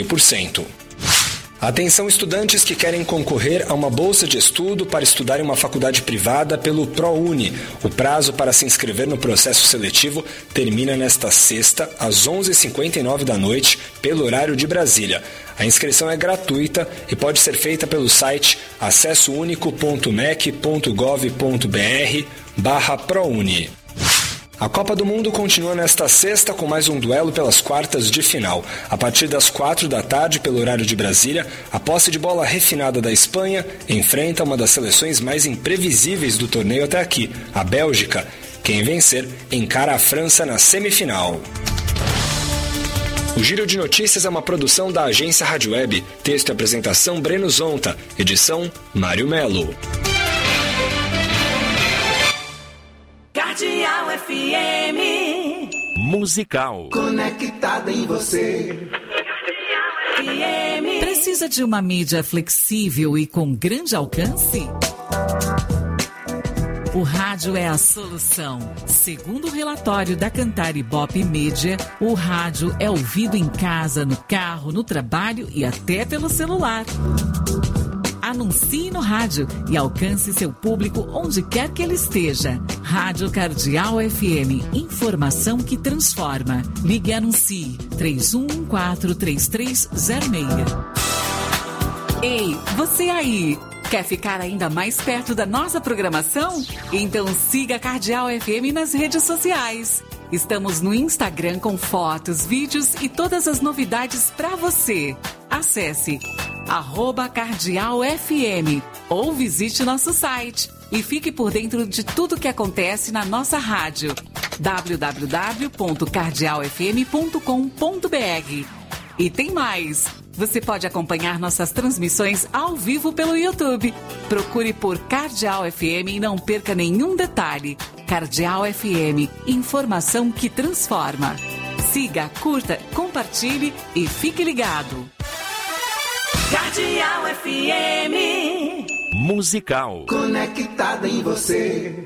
Atenção, estudantes que querem concorrer a uma bolsa de estudo para estudar em uma faculdade privada pelo ProUni. O prazo para se inscrever no processo seletivo termina nesta sexta, às 11h59 da noite, pelo horário de Brasília. A inscrição é gratuita e pode ser feita pelo site acessounico.mec.gov.br/ProUni. A Copa do Mundo continua nesta sexta com mais um duelo pelas quartas de final. A partir das 4 da tarde, pelo horário de Brasília, a posse de bola refinada da Espanha enfrenta uma das seleções mais imprevisíveis do torneio até aqui, a Bélgica. Quem vencer encara a França na semifinal. O Giro de Notícias é uma produção da agência Rádio Web. Texto e apresentação Breno Zonta. Edição Mário Melo. Cardeal FM Musical. Conectada em você. FM. Precisa de uma mídia flexível e com grande alcance? O rádio é a solução. Segundo o relatório da Cantar Ibope Mídia, o rádio é ouvido em casa, no carro, no trabalho e até pelo celular. Anuncie no rádio e alcance seu público onde quer que ele esteja. Rádio Cardeal FM. Informação que transforma. Ligue e anuncie. 31143306. Ei, você aí! Quer ficar ainda mais perto da nossa programação? Então siga a Cardeal FM nas redes sociais. Estamos no Instagram com fotos, vídeos e todas as novidades para você. Acesse @cardealfm ou visite nosso site e fique por dentro de tudo que acontece na nossa rádio. www.cardealfm.com.br. E tem mais! Você pode acompanhar nossas transmissões ao vivo pelo YouTube. Procure por Cardeal FM e não perca nenhum detalhe. Cardeal FM, informação que transforma. Siga, curta, compartilhe e fique ligado. Cardeal FM Musical. Conectada em você.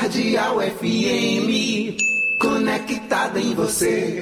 Cardeal FM, conectada em você.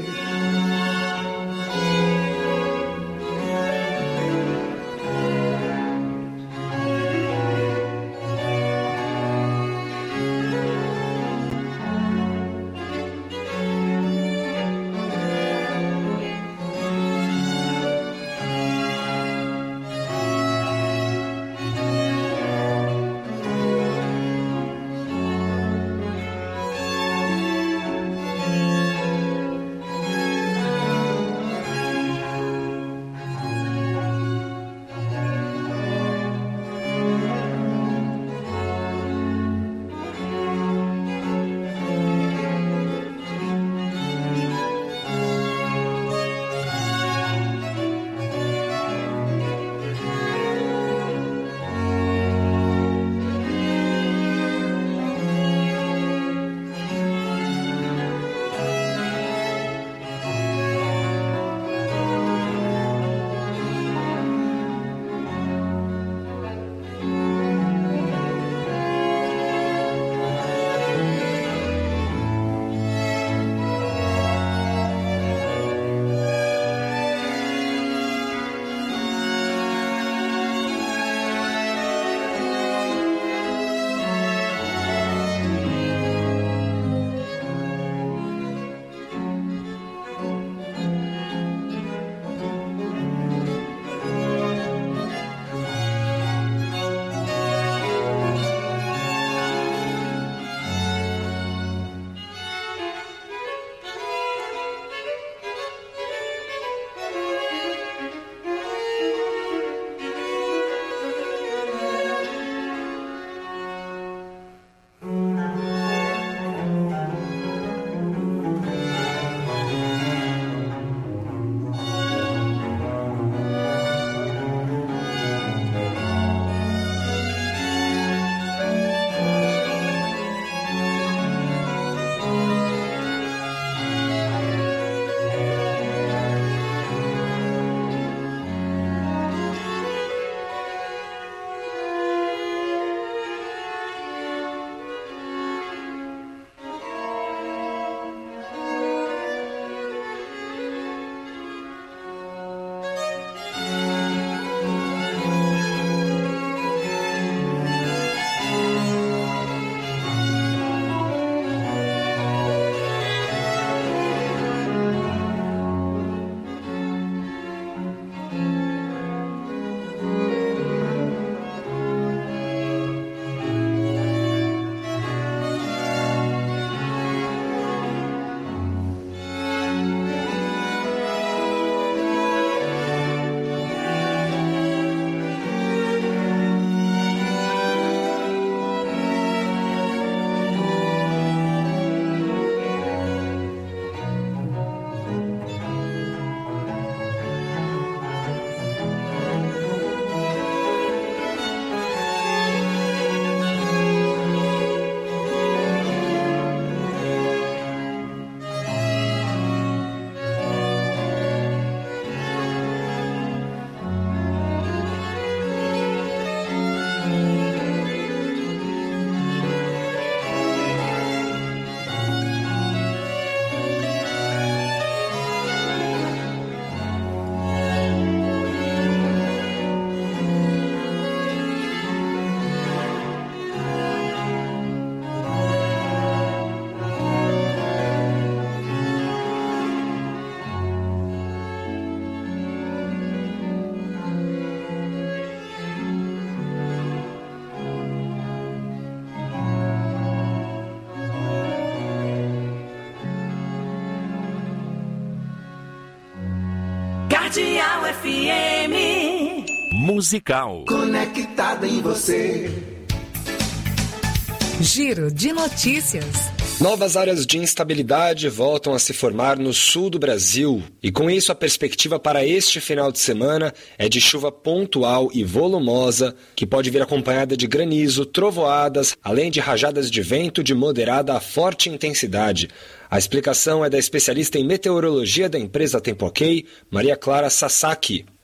Cardeal FM. Musical. Conectada em você. Giro de notícias. Novas áreas de instabilidade voltam a se formar no sul do Brasil. E com isso, a perspectiva para este final de semana é de chuva pontual e volumosa, que pode vir acompanhada de granizo, trovoadas, além de rajadas de vento de moderada a forte intensidade. A explicação é da especialista em meteorologia da empresa Tempo Ok, Maria Clara Sasaki.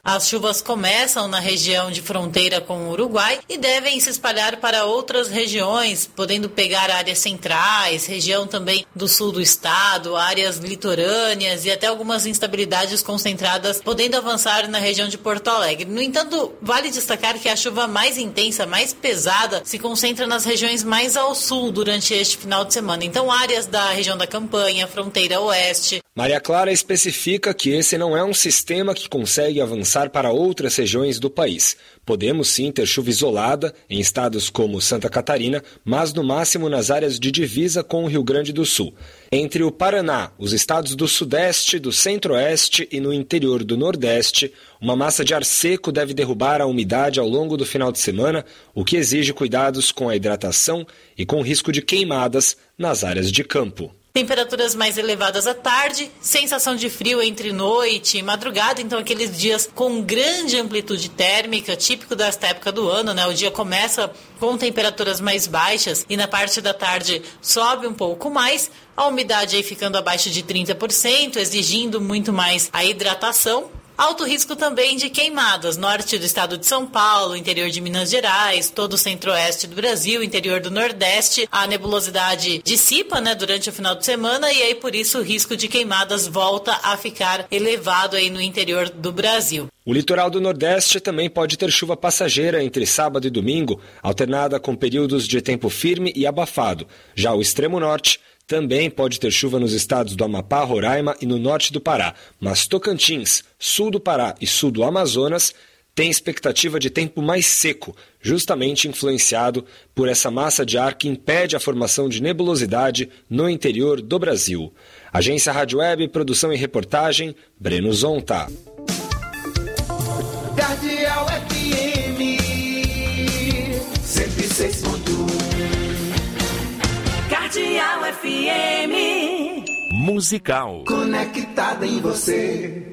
As chuvas começam na região de fronteira com o Uruguai e devem se espalhar para outras regiões, podendo pegar áreas centrais, região também do sul do estado, áreas litorâneas e até algumas instabilidades concentradas, podendo avançar na região de Porto Alegre. No entanto, vale destacar que a chuva mais intensa, mais pesada, se concentra nas regiões mais ao sul durante este final de semana. Então, áreas da região da Campanha, fronteira oeste. Maria Clara especifica que esse não é um sistema que consegue avançar para outras regiões do país. Podemos sim ter chuva isolada em estados como Santa Catarina, mas no máximo nas áreas de divisa com o Rio Grande do Sul. Entre o Paraná, os estados do Sudeste, do Centro-Oeste e no interior do Nordeste, uma massa de ar seco deve derrubar a umidade ao longo do final de semana, o que exige cuidados com a hidratação e com risco de queimadas nas áreas de campo. Temperaturas mais elevadas à tarde, sensação de frio entre noite e madrugada, então aqueles dias com grande amplitude térmica, típico desta época do ano, né? O dia começa com temperaturas mais baixas e na parte da tarde sobe um pouco mais, a umidade aí ficando abaixo de 30%, exigindo muito mais a hidratação. Alto risco também de queimadas, norte do estado de São Paulo, interior de Minas Gerais, todo o centro-oeste do Brasil, interior do Nordeste. A nebulosidade dissipa, durante o final de semana e aí por isso o risco de queimadas volta a ficar elevado aí no interior do Brasil. O litoral do Nordeste também pode ter chuva passageira entre sábado e domingo, alternada com períodos de tempo firme e abafado. Já o extremo norte também pode ter chuva nos estados do Amapá, Roraima e no norte do Pará, mas Tocantins, sul do Pará e sul do Amazonas tem expectativa de tempo mais seco, justamente influenciado por essa massa de ar que impede a formação de nebulosidade no interior do Brasil. Agência Rádio Web, produção e reportagem, Breno Zonta. Cardeal FM 106.1 Cardeal FM Musical. Conectada em você.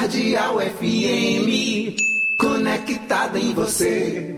Radial FM, conectada em você.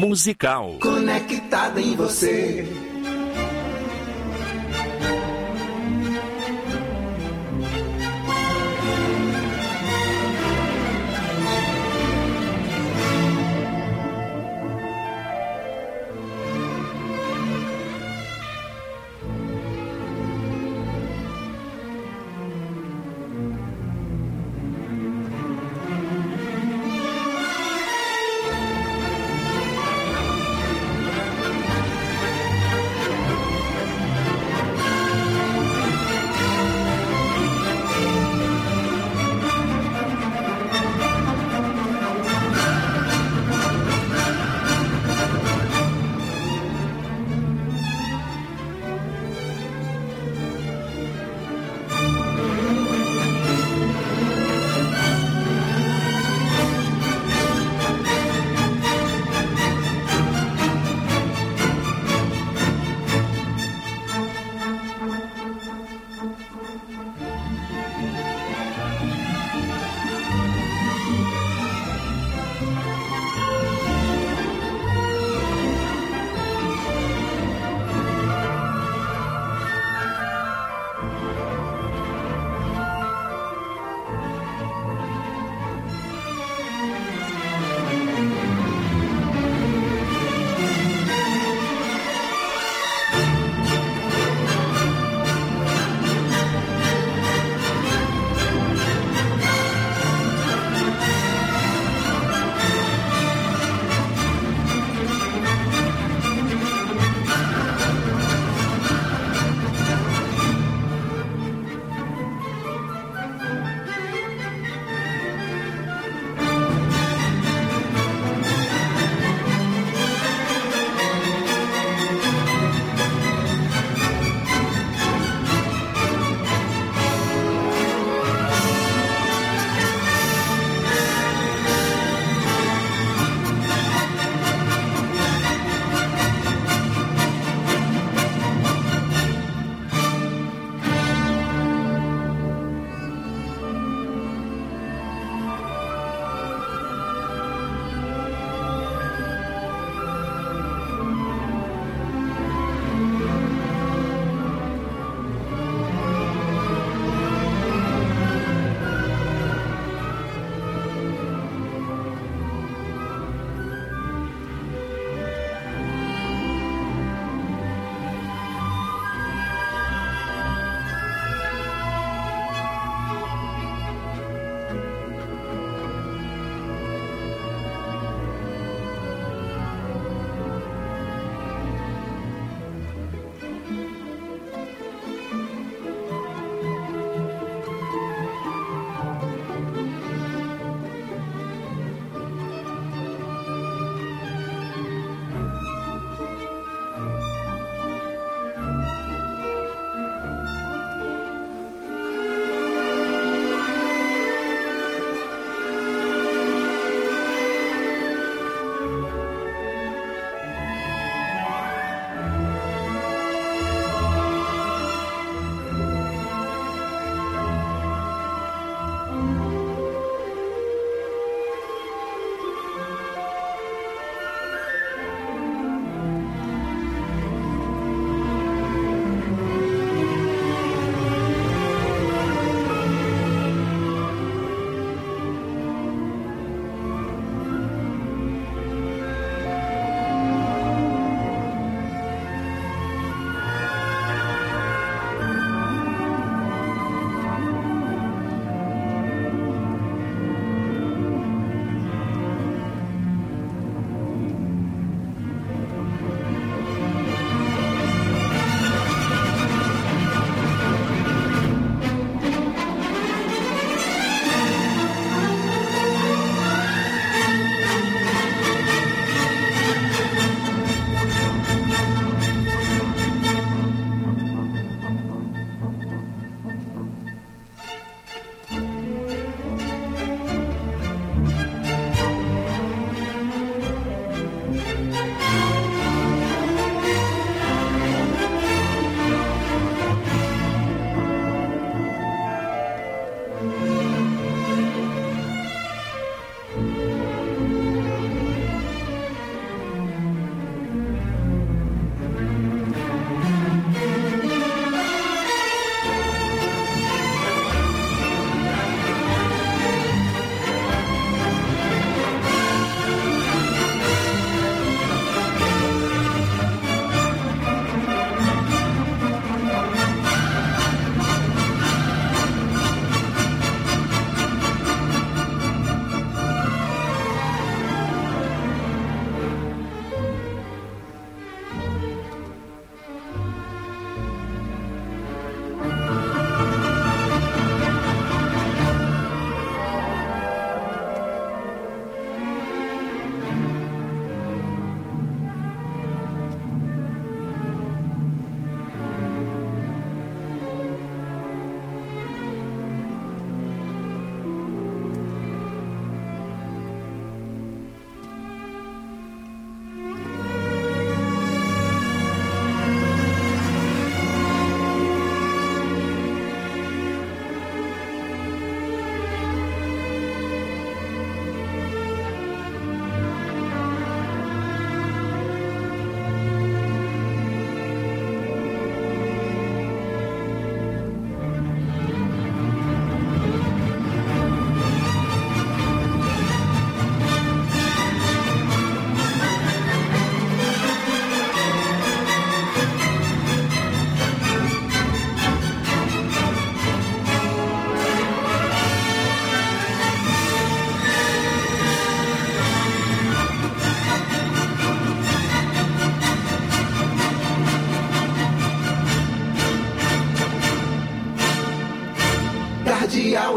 musical. Conectada em você.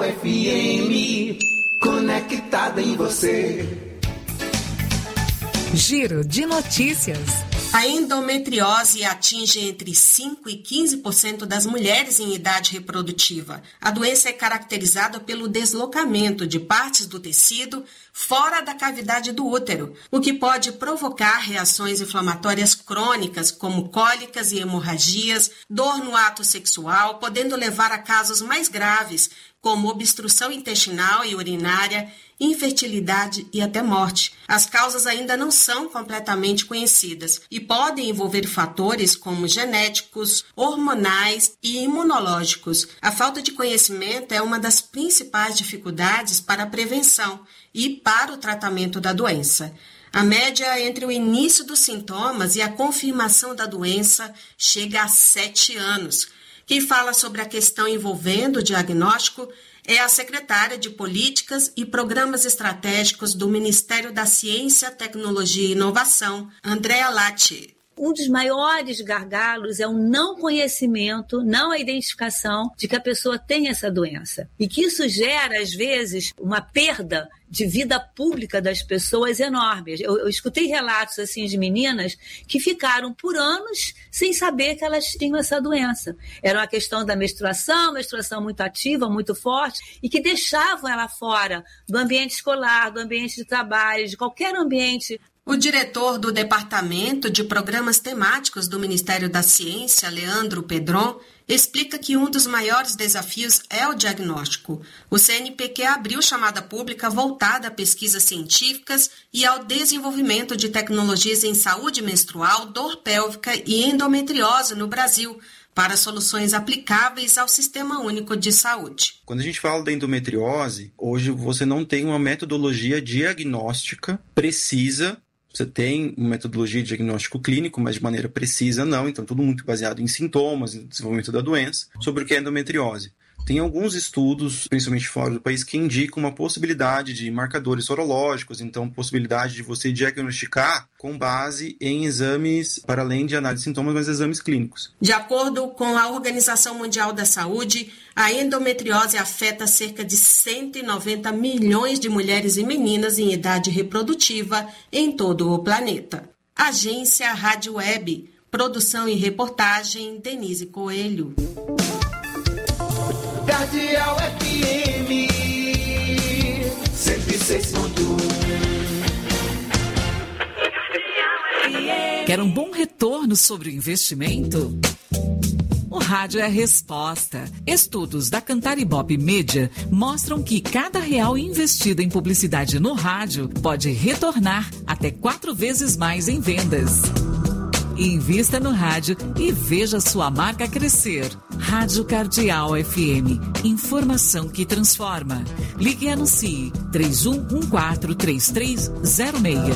FM, conectada em você. Giro de notícias. A endometriose atinge entre 5% e 15% das mulheres em idade reprodutiva. A doença é caracterizada pelo deslocamento de partes do tecido fora da cavidade do útero, o que pode provocar reações inflamatórias crônicas, como cólicas e hemorragias, dor no ato sexual, podendo levar a casos mais graves, como obstrução intestinal e urinária, infertilidade e até morte. As causas ainda não são completamente conhecidas e podem envolver fatores como genéticos, hormonais e imunológicos. A falta de conhecimento é uma das principais dificuldades para a prevenção e para o tratamento da doença. A média entre o início dos sintomas e a confirmação da doença chega a 7 anos. Quem fala sobre a questão envolvendo o diagnóstico é a secretária de Políticas e Programas Estratégicos do Ministério da Ciência, Tecnologia e Inovação, Andréa Latti. Um dos maiores gargalos é o não conhecimento, não a identificação de que a pessoa tem essa doença. E que isso gera, às vezes, uma perda de vida pública das pessoas enorme. Eu escutei relatos assim de meninas que ficaram por anos sem saber que elas tinham essa doença. Era uma questão da menstruação muito ativa, muito forte, e que deixavam ela fora do ambiente escolar, do ambiente de trabalho, de qualquer ambiente. O diretor do Departamento de Programas Temáticos do Ministério da Ciência, Leandro Pedron, explica que um dos maiores desafios é o diagnóstico. O CNPq abriu chamada pública voltada a pesquisas científicas e ao desenvolvimento de tecnologias em saúde menstrual, dor pélvica e endometriose no Brasil, para soluções aplicáveis ao Sistema Único de Saúde. Quando a gente fala da endometriose, hoje você não tem uma metodologia diagnóstica precisa. Você tem uma metodologia de diagnóstico clínico, mas de maneira precisa não. Então, tudo muito baseado em sintomas, em desenvolvimento da doença, sobre o que é endometriose. Tem alguns estudos, principalmente fora do país, que indicam uma possibilidade de marcadores sorológicos, então possibilidade de você diagnosticar com base em exames, para além de análise de sintomas, mas exames clínicos. De acordo com a Organização Mundial da Saúde, a endometriose afeta cerca de 190 milhões de mulheres e meninas em idade reprodutiva em todo o planeta. Agência Rádio Web, produção e reportagem, Denise Coelho. Cardeal FM 106.1. Quer um bom retorno sobre o investimento? O rádio é a resposta. Estudos da Cantar Ibope Media mostram que cada real investido em publicidade no rádio pode retornar até 4 vezes mais em vendas. Invista no rádio e veja sua marca crescer. Rádio Cardeal FM. Informação que transforma. Ligue e anuncie 31143306.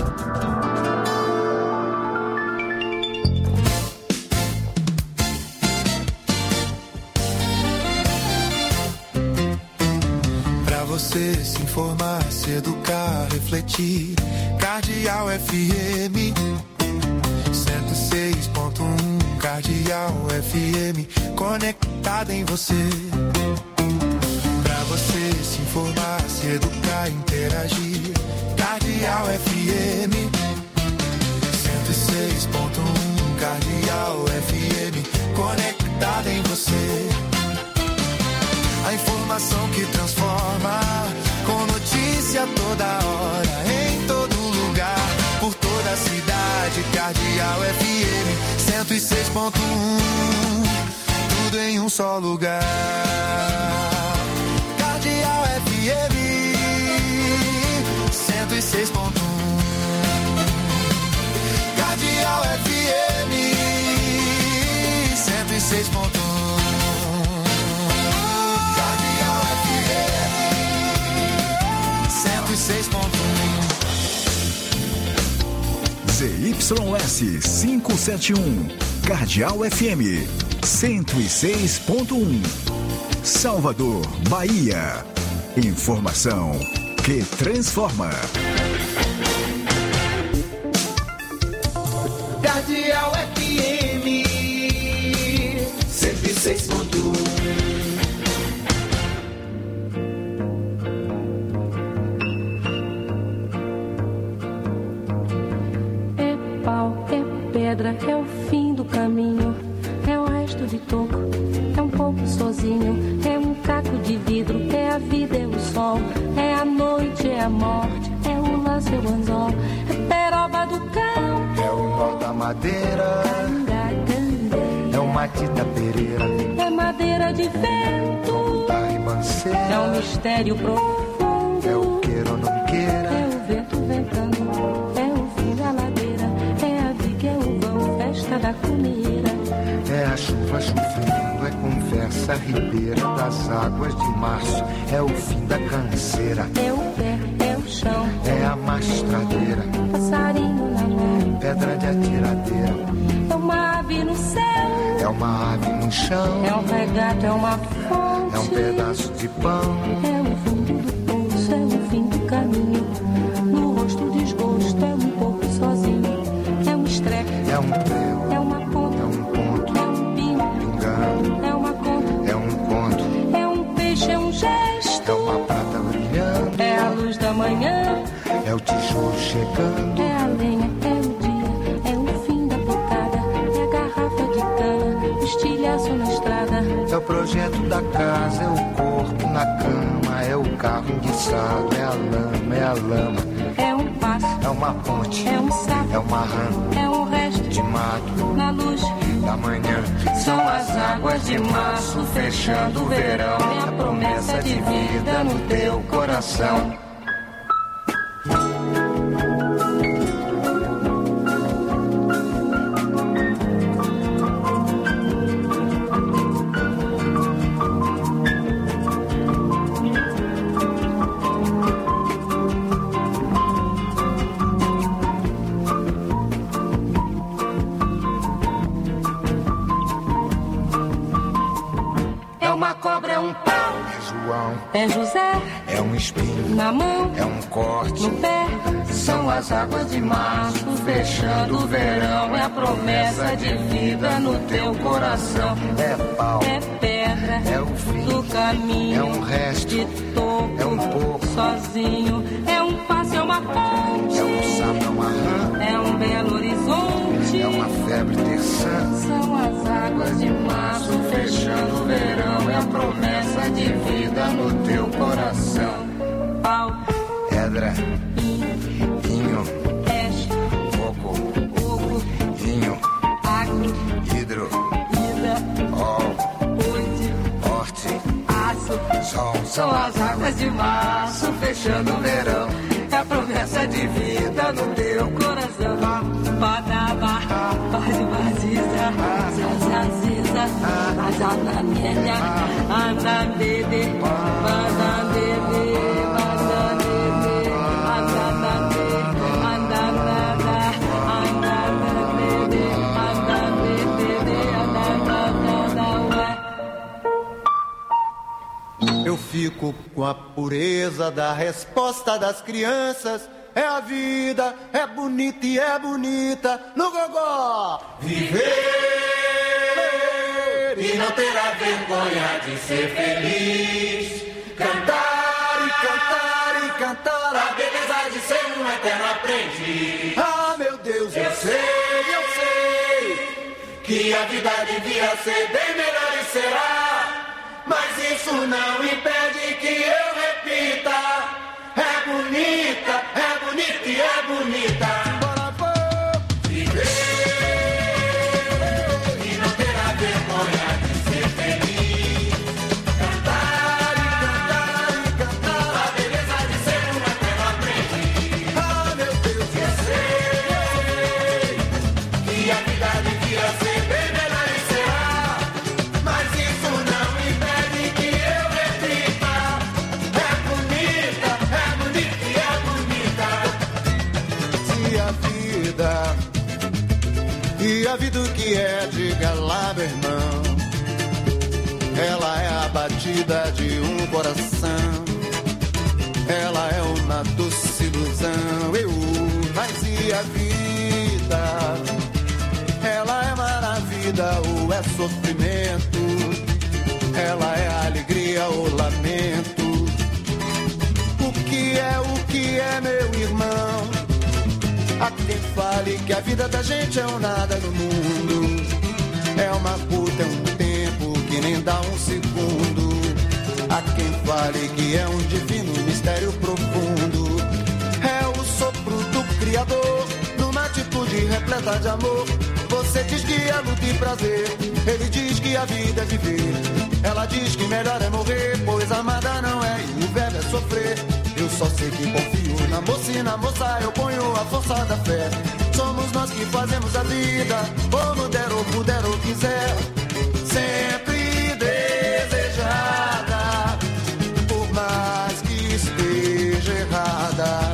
Pra você se informar, se educar, refletir. Cardeal FM 106.1, Cardeal FM, conectada em você. Pra você se informar, se educar, interagir. Cardeal FM 106.1, Cardeal FM, conectada em você. A informação que transforma, com notícia toda hora, em todo lugar, por toda a cidade. Cardeal FM 106.1, tudo em um só lugar. Cardeal FM 106.1, Cardeal FM 106.1. ZYS 571, Cardeal FM 106.1, Salvador, Bahia. Informação que transforma. Cardeal FM 106.1. de toco, é um pouco sozinho, é um caco de vidro, é a vida, é o sol, é a noite, é a morte, é o laço, é o anzol, é peroba do cão, é o nó da madeira, é o matita pereira, é madeira de vento, é um mistério profundo, é o queira ou não queira, é o vento ventando, é o fim da ladeira, é a viga, é o vão, festa da comeira, é a chuva chovendo, é conversa ribeira das águas de março, é o fim da canseira, é o pé, é o chão, é a mastradeira, passarinho na mão, pedra de atiradeira, é uma ave no céu, é uma ave no chão, é um regato, é uma fonte, é um pedaço de pão, é o fundo do poço, é o fim do caminho, no rosto desgosto, é um pouco sozinho, é um estrepe, é um prego, é uma ponta, é um ponto, é um pingo, pingando, é uma conta, é um conto, é um peixe, é um gesto, é uma prata brilhando, é a luz da manhã, é o tijolo chegando, é a lenha, é o dia, é o fim da picada, é a garrafa de cana, o estilhaço na estrada, é o projeto da casa, é o corpo na cama, é o carro enguiçado, é a lama, é um passo, é uma ponte, é um sapo, é uma rã, é um resto de mato, na luz da manhã, são as águas de março fechando o verão, é a promessa de vida no teu coração. Cobra é um pau, é João, é José, é um espinho na mão, é um corte no pé, são as águas de março fechando o verão, é a promessa de vida no teu coração, é pau, é pedra, é o fim do caminho, é um resto, de toco, é um pouco, sozinho, é um passo, é uma ponte, é um sapo, é uma rã, é um belo horizonte, é uma febre terçã, são as águas de março fechando o verão, é a promessa de vida no teu coração. Pau, pedra, vinho, peixe, coco, vinho, agro, hidro, ida, horte, aço, sol, são as águas de março fechando o verão, é a promessa de vida no teu coração. Badaba, baziza, zaziza, azananenha, anandede, badandede, badandede, anandade, andanada, andanade, andandede, andanada, Eu fico com a pureza da resposta das crianças. É a vida, é bonita e é bonita no gogó. Viver e não terá vergonha de ser feliz. Cantar e cantar e cantar a beleza de ser um eterno aprendiz. Ah, meu Deus, eu sei que a vida devia ser bem melhor e será. Mas isso não impede que eu repita. É bonita e é bonita. Bora, viver e não terá vergonha de ser feliz. Cantar e cantar e cantar a beleza de ser um eterno aprendiz. Ah, meu Deus, eu sei que a vida devia ser bem melhor e será. Mas isso não impede que eu repita. É bonita e é bonita. Se a vida o que é, diga lá, meu irmão. Ela é a batida de um coração. Ela é uma doce ilusão. Mas e a vida? Ela é maravilha ou é sofrimento? Ela é alegria ou lamento? O que é, meu irmão? Há quem fale que a vida da gente é um nada no mundo. É uma puta, é um tempo há um segundo. Há quem fale que é um divino mistério profundo. É o sopro do Criador, numa atitude repleta de amor. Você diz que é luta e prazer, ele diz que a vida é viver. Ela diz que melhor é morrer, pois amada não é e o verbo é sofrer. Eu só sei que confio na moça e na moça eu ponho a força da fé. Somos nós que fazemos a vida, como der ou puder ou quiser. Sempre desejada, por mais que esteja errada.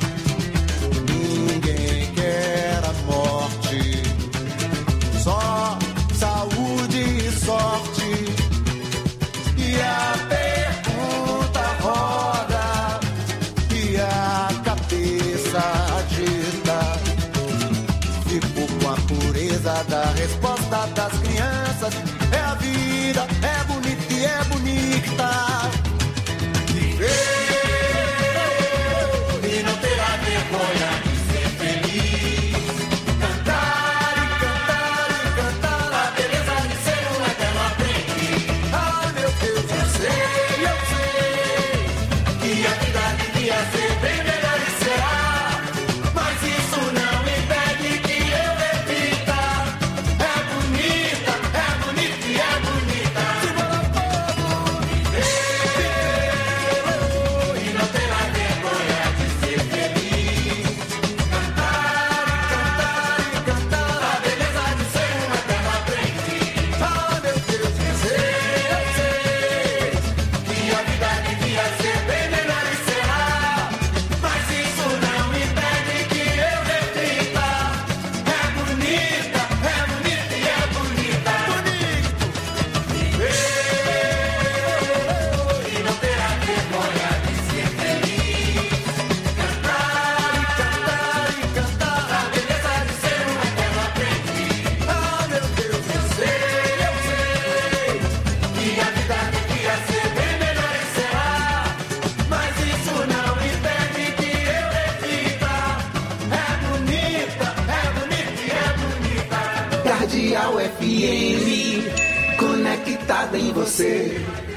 Ninguém quer a morte, só saúde e sorte. E a pergunta roda e a cabeça agita. Fico com a pureza da resposta das crianças. É a vida, é bonita e é bonita. Viver e não ter a vergonha de ser feliz. Cantar e cantar e cantar a beleza de ser um eterno aprendiz. Ai meu Deus, eu sei que a vida devia ser bem melhor e será. Mas isso não impede que eu repita. É bonita e é bonita. Simbora fogo, viver e não ter a vergonha de ser feliz. Cantar e cantar e cantar a beleza de ser um eterno aprendiz. Ah meu Deus, eu sei que a vida devia ser bem melhor e será. Mas isso não impede que eu repita. É bonita e é bonita. Bonito, viver e não ter a vergonha de ser feliz. Cantar e cantar e cantar a beleza de ser um eterno aprendiz. Ah meu Deus, eu sei que a vida devia ser bem melhor e será. Mas isso não impede que eu repita. É bonita e é bonita. Cardeal FM, conectada em você.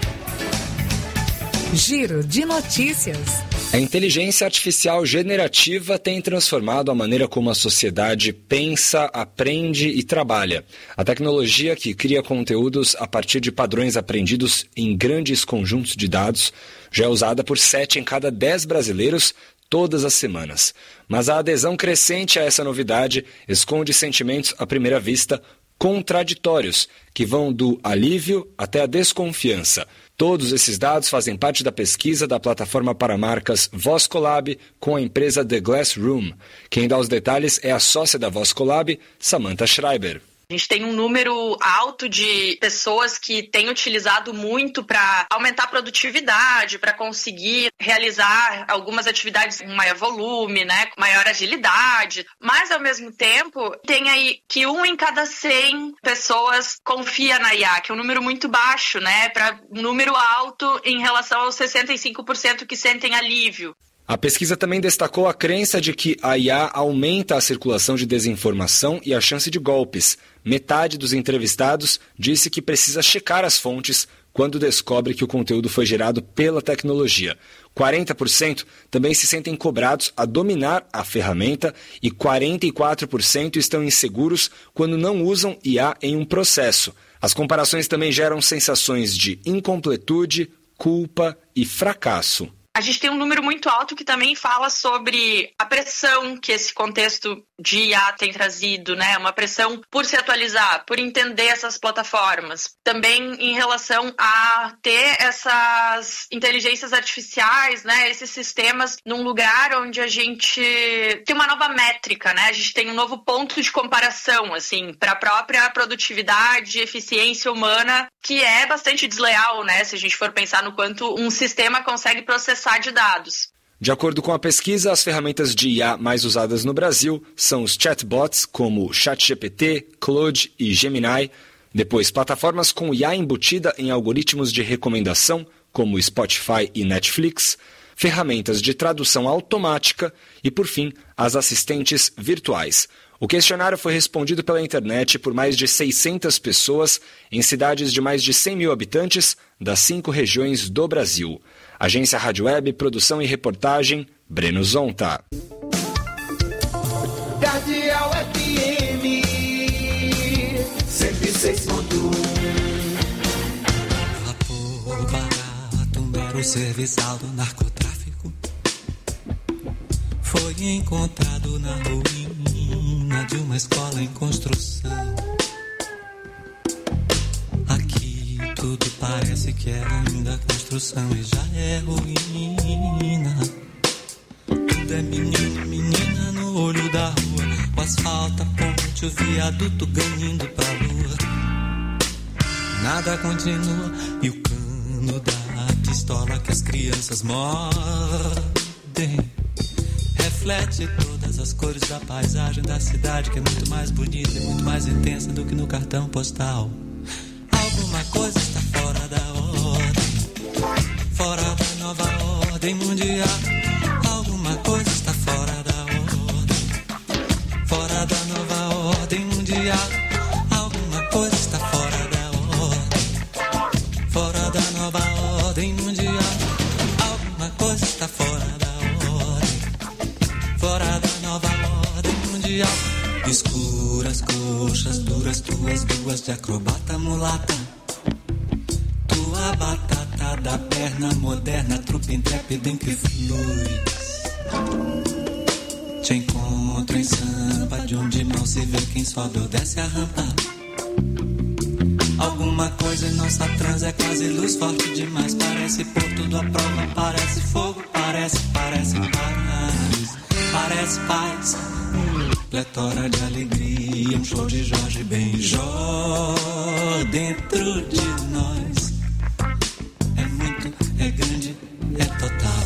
Giro de notícias. A inteligência artificial generativa tem transformado a maneira como a sociedade pensa, aprende e trabalha. A tecnologia que cria conteúdos a partir de padrões aprendidos em grandes conjuntos de dados já é usada por 7 em cada 10 brasileiros todas as semanas. Mas a adesão crescente a essa novidade esconde sentimentos à primeira vista contraditórios, que vão do alívio até a desconfiança. Todos esses dados fazem parte da pesquisa da plataforma para marcas VozCollab com a empresa The Glassroom. Quem dá os detalhes é a sócia da VozCollab, Samantha Schreiber. A gente tem um número alto de pessoas que têm utilizado muito para aumentar a produtividade, para conseguir realizar algumas atividades com maior volume, né, com maior agilidade. Mas, ao mesmo tempo, tem aí que 1 em cada 100 pessoas confia na IA, que é um número muito baixo, né, para um número alto em relação aos 65% que sentem alívio. A pesquisa também destacou a crença de que a IA aumenta a circulação de desinformação e a chance de golpes. Metade dos entrevistados disse que precisa checar as fontes quando descobre que o conteúdo foi gerado pela tecnologia. 40% também se sentem cobrados a dominar a ferramenta e 44% estão inseguros quando não usam IA em um processo. As comparações também geram sensações de incompletude, culpa e fracasso. A gente tem um número muito alto que também fala sobre a pressão que esse contexto de IA tem trazido, né? Uma pressão por se atualizar, por entender essas plataformas. Também em relação a ter essas inteligências artificiais, né? Esses sistemas num lugar onde a gente tem uma nova métrica, né? A gente tem um novo ponto de comparação, assim, para a própria produtividade e eficiência humana, que é bastante desleal, né? Se a gente for pensar no quanto um sistema consegue processar de dados. De acordo com a pesquisa, as ferramentas de IA mais usadas no Brasil são os chatbots como ChatGPT, Claude e Gemini, depois plataformas com IA embutida em algoritmos de recomendação como Spotify e Netflix, ferramentas de tradução automática e, por fim, as assistentes virtuais. O questionário foi respondido pela internet por mais de 600 pessoas em cidades de mais de 100 mil habitantes das 5 regiões do Brasil. Agência Rádio Web, produção e reportagem, Breno Zonta. Cardeal FM 106.1. Vapor barato era o serviçal do narcotráfico. Foi encontrado na ruína de uma escola em construção. Aqui tudo parece que é ainda construção e já é ruína. Tudo é menino e menina no olho da rua. O asfalto, a ponte, o viaduto ganhando pra lua. Nada continua e o cano da pistola que as crianças mordem reflete todas as cores da paisagem da cidade, que é muito mais bonita e muito mais intensa do que no cartão postal. Alguma coisa está fora da ordem, fora da nova ordem mundial. Alguma coisa está fora da ordem, fora da nova ordem mundial. Alguma coisa está fora da ordem, fora da nova ordem mundial. Alguma coisa está fora da ordem, fora da nova ordem mundial. Escuras coxas duras, tuas duas de acrobata mulata. Tua batata da perna moderna, trupe intrépida em que flui. Te encontro em Sampa, de onde mal se vê quem sobe ou desce a rampa. Alguma coisa em nossa trans é quase luz forte demais. Parece pôr tudo à prova, parece fogo, parece paz. Parece paz, pletora de alegria, um show de Jorge Benjó dentro de nós. É muito, é grande, é total.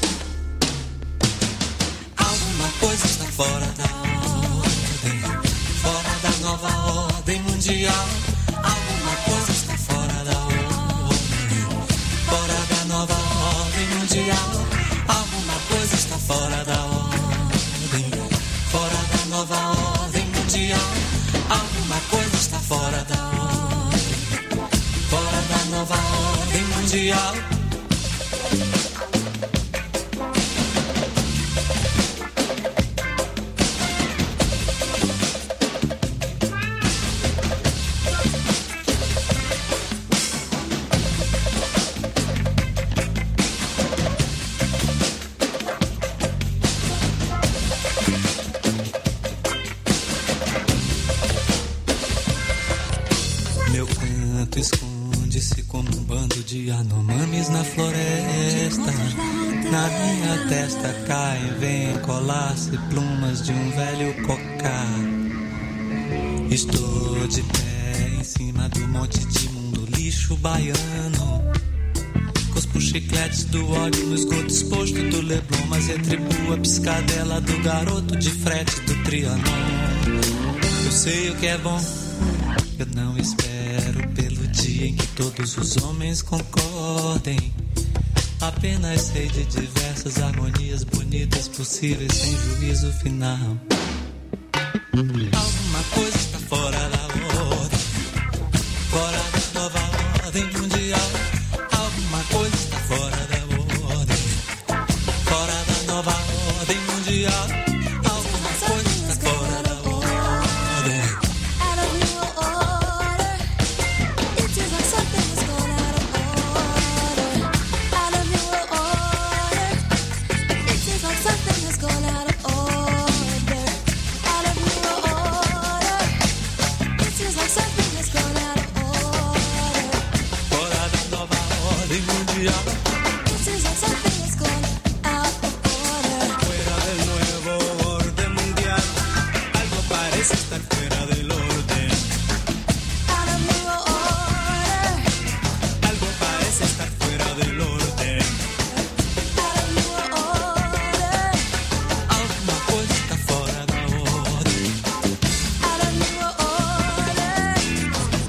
Alguma coisa está fora da ordem, fora da nova ordem mundial. Alguma coisa está fora da ordem, fora da nova ordem mundial. Alguma coisa está fora da ordem, fora da nova ordem mundial. Alguma coisa está fora da ordem, fora da nova ordem mundial. Esconde-se como um bando de anomames na floresta. Na minha testa caem, vêm colar-se plumas de um velho cocá. Estou de pé em cima do monte de mundo lixo baiano. Cospo chicletes do ódio no esgoto exposto do Leblon, mas retribuo a piscadela do garoto de frete do Trianon. Eu sei o que é bom, eu não espero pelo dia em que todos os homens concordem. Apenas sei de diversas harmonias bonitas possíveis sem juízo final. Alguma coisa está fora da ordem, fora da nova ordem mundial. Alguma coisa está fora da ordem, fora da nova ordem mundial. Alguma coisa está fora da ordem.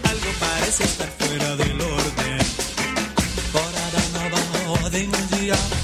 Estar fuera del orden, fora da nova ordem mundial.